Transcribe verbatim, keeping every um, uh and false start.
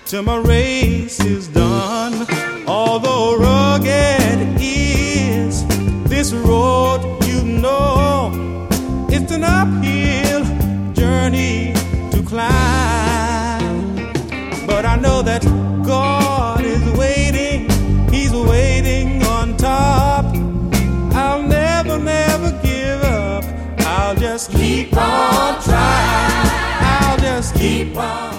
till my race is done. Although rugged is this road, you know it's an uphill journey to climb. But I know that God is waiting, He's waiting on top. I'll never, never give up. I'll just keep on trying. I'll just keep on.